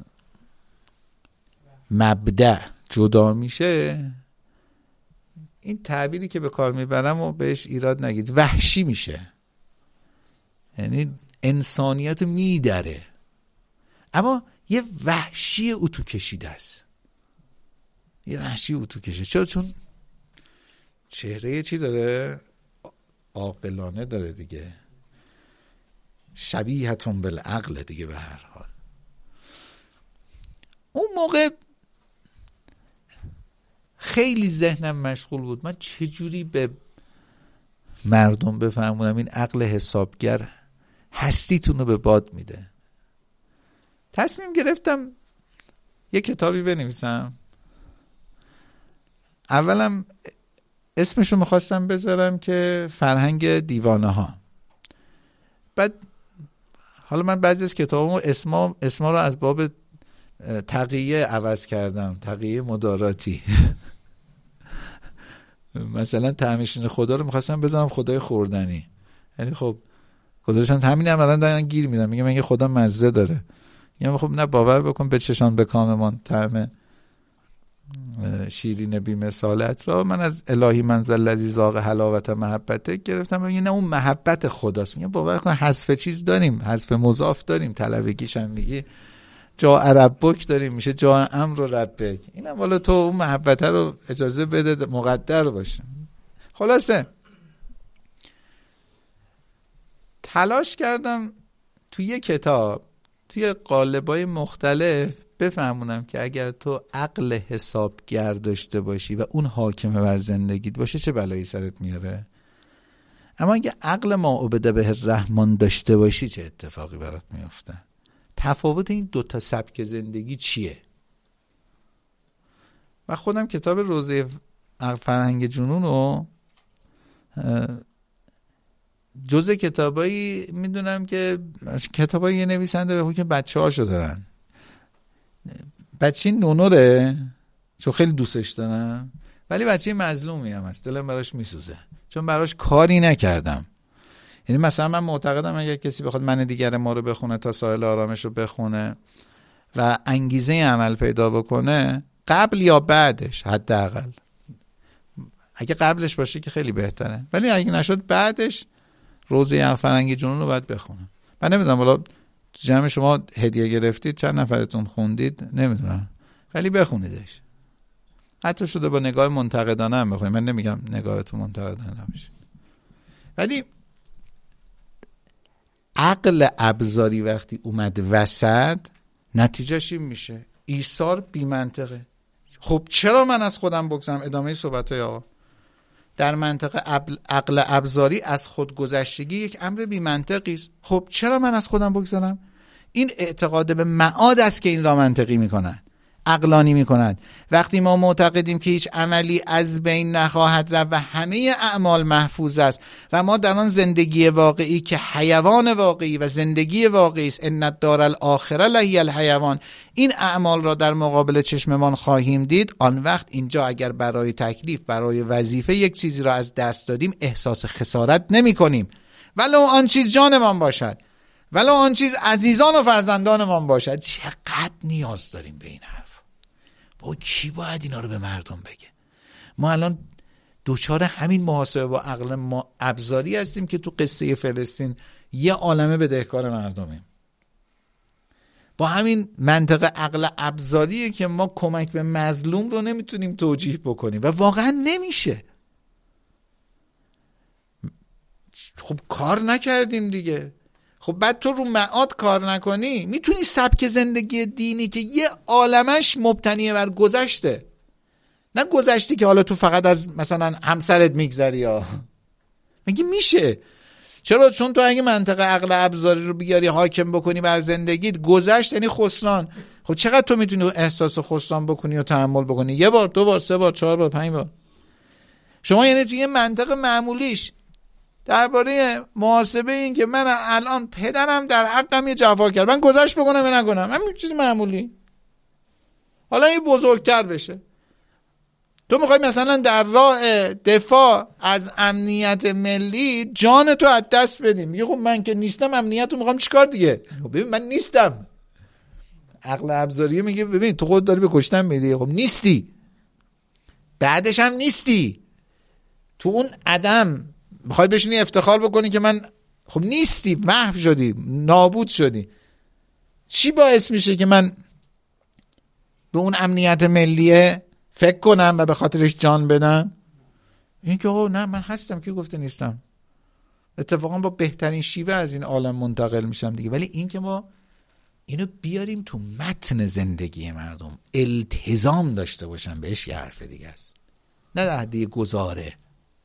مبدأ جدا میشه، این تعبیری که به کار میبرم و بهش ایراد نگید، وحشی میشه. یعنی انسانیت میدره، اما یه وحشی اتو کشیده است. یه وحشی اتو کشیده. چرا؟ چون چهره چی داره؟ عاقلانه داره دیگه، شبیهتون بالعقل دیگه. به هر حال اون موقع خیلی ذهنم مشغول بود من چجوری به مردم بفهمونم این عقل حسابگر هستیتون رو به باد میده. تصمیم گرفتم یه کتابی بنویسم. اولم اسمشو میخواستم بذارم که فرهنگ دیوانه ها. بعد حالا من بعضی از کتابمو اسما رو از باب تقیه عوض کردم، تقیه مداراتی. مثلا طعمشین خدا رو میخواستم بذارم خدای خوردنی. یعنی خب گذاشتم همین هم الان دارن گیر میدن، میگه من یه خدا مزه داره. یعنی خب نه، باور بکن به چشان به کاممان طعم شیرین بی مثالت را من از الهی منزل الذی ذاق حلاوت محبته گرفتم. نه اون محبت خداست. میگم باور کن حذف چیز داریم، حذف مضاف داریم، طلبگیش هم میگی جا ربک داریم، میشه جا امر و ربک. اینم والا تو اون محبت رو اجازه بده مقدر باشه. خلاصه تلاش کردم توی یه کتاب توی قالب‌های مختلف بفهمونم که اگر تو عقل حسابگر داشته باشی و اون حاکمه بر زندگیت باشه چه بلایی سرت میاره، اما اگه عقل ما عبده به الرحمن داشته باشی چه اتفاقی برات میفته. تفاوت این دوتا سبک زندگی چیه؟ و خودم کتاب روزه فرهنگ جنون رو جزء کتابایی میدونم که کتابایی یه نویسنده به حکم بچه هاشو دارن. بچه نونوره چون خیلی دوستش دارم، ولی بچه مظلومی هم هست، دلم براش میسوزه چون براش کاری نکردم. یعنی مثلا من معتقدم اگر کسی بخواد من دیگر ما رو بخونه تا ساحل آرامش رو بخونه و انگیزه عمل پیدا بکنه، قبل یا بعدش، حداقل اگه قبلش باشه که خیلی بهتره، ولی اگه نشد بعدش روزه فرهنگ جنون رو باید بخونم. من نمیدونم والا جمع شما هدیه گرفتید چند نفرتون خوندید نمیدونم، ولی بخونیدش. حتی شده با نگاه منتقدانه هم بخونید، من نمیگم نگاهتون منتقدانه نباشه، ولی عقل ابزاری وقتی اومد وسط نتیجهش این میشه ایثار بی منطقه. خب چرا من از خودم بگذرم؟ ادامه صحبت های آقا، در منطقه عقل ابزاری از خودگذشتگی یک امر بی منطقی است. خب چرا من از خودم بگذارم؟ این اعتقاد به معاد است که این را منطقی میکنن، عقلانی میکنن. وقتی ما معتقدیم که هیچ عملی از بین نخواهد رفت و همه اعمال محفوظ است و ما در آن زندگی واقعی که حیوان واقعی و زندگی واقعی است، ان الدار الاخره لهی الحیوان، این اعمال را در مقابل چشممان خواهیم دید، آن وقت اینجا اگر برای تکلیف، برای وظیفه یک چیزی را از دست دادیم احساس خسارت نمی کنیم، ولو آن چیز جانمان باشد، ولو آن چیز عزیزان و فرزندانمان باشد. چقدر نیاز داریم به این حرف؟ با کی باید اینا رو به مردم بگه؟ ما الان دوچار همین محاسبه با عقل ما ابزاری هستیم که تو قصه فلسطین یه عالمه بدهکار مردمیم. با همین منطق عقل ابزاریه که ما کمک به مظلوم رو نمیتونیم توجیه بکنیم و واقعا نمیشه. خب کار نکردیم دیگه. خب بعد تو رو معاد کار نکنی، میتونی سبک زندگی دینی که یه عالمش مبتنیه بر گذشته، نه گذشتی که حالا تو فقط از مثلا همسرت میگذری یا میگی میشه. چرا؟ چون تو اگه منطق عقل ابزاری رو بیاری حاکم بکنی بر زندگیت، گذشت یعنی خسران. خب چقدر تو میتونی احساس خسران بکنی و تحمل بکنی؟ یه بار، دو بار، سه بار، چهار بار، 5 بار. شما یعنی توی یه منطق معمولیش درباره محاسبه این که من الان پدرم در حقم یه جفا کرد، من گذشت بکنم یا نکنم، همین چیز معمولی. حالا این بزرگتر بشه، تو میخوای مثلا در راه دفاع از امنیت ملی جان تو از دست بدی، میگه خب من که نیستم امنیت رو میخوام چیکار دیگه؟ ببین من نیستم. عقل ابزاری میگه ببین تو خود داری به کشتن میدی، خب نیستی، بعدش هم نیستی، تو اون عدم میخوای بشینی افتخار بکنی که من، خب نیستی، محو شدی، نابود شدی. چی باعث میشه که من به اون امنیت ملیه فکر کنم و به خاطرش جان بدم؟ این که نه من هستم، کی گفته نیستم؟ اتفاقا با بهترین شیوه از این عالم منتقل میشم دیگه. ولی این که ما اینو بیاریم تو متن زندگی مردم، التزام داشته باشن بهش، یه حرف دیگه است، نه در حد گزاره.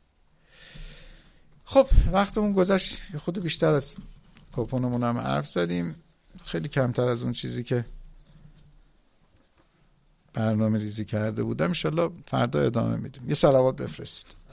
خب وقتمون گذشت، خود بیشتر از کپونمون هم حرف زدیم، خیلی کمتر از اون چیزی که برنامه ریزی کرده بودم. انشالله فردا ادامه میدیم. یه صلوات بفرست.